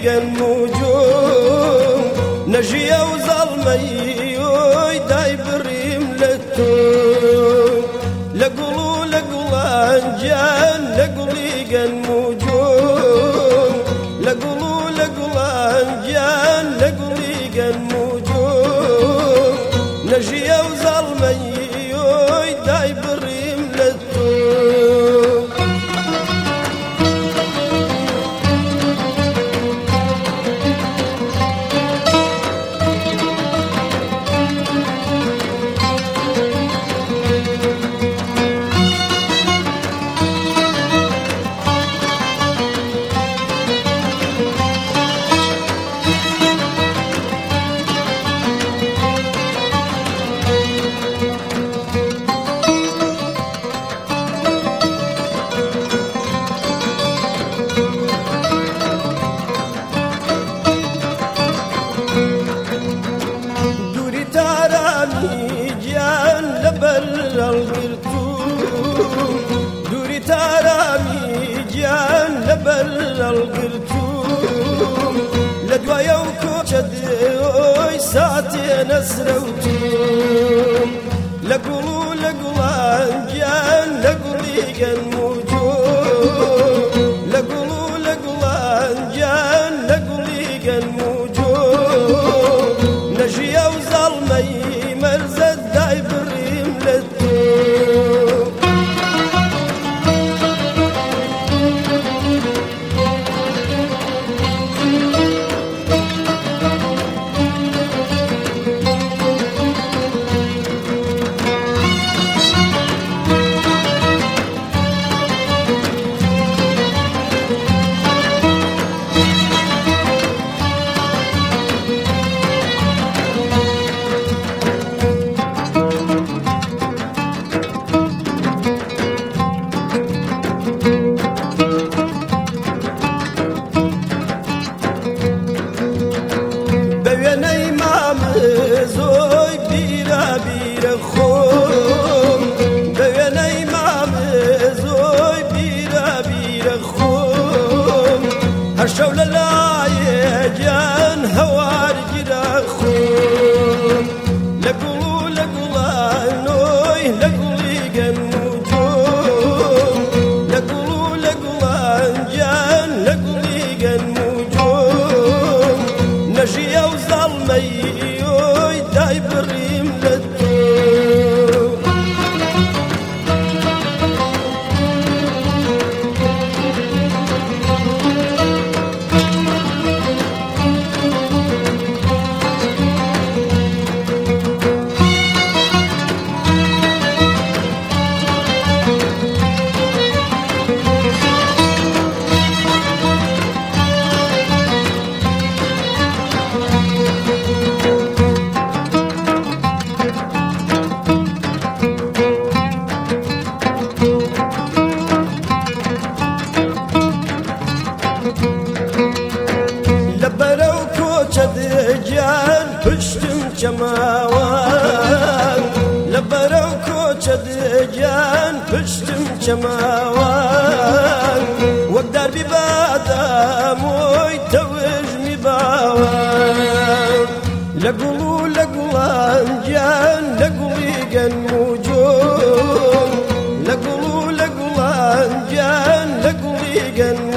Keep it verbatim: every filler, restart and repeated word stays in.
النجوم نجيا وظلمي داي بريم للتوم لقلو لقلان جان لقلي النجوم لقلو لقلان جان لقلي النجوم نجيا وظلمي داي بريم للتوم دوري تارامي جان لبل القرتوم لدوايا وكوشد ساعتي نسروتوم لقلو لقلان جان لقليق النجوم لقلو لقلان جان لقليق النجوم نجيا وظلمي مرزد داي بريم للتوم هرشو للاي جان هوار جراخوم لقلو لقلانوي لقليق النجوم لقلو لقلان جان لقليق النجوم نجيا وظلمي داي بريم للتوم جان پشتم چماوان لبرو کوچد جان پشتم چماوان وقدر بی باداموی توج می باوان لقلو لقلان جان لقلی النجوم لقلو لقلان جان لقلی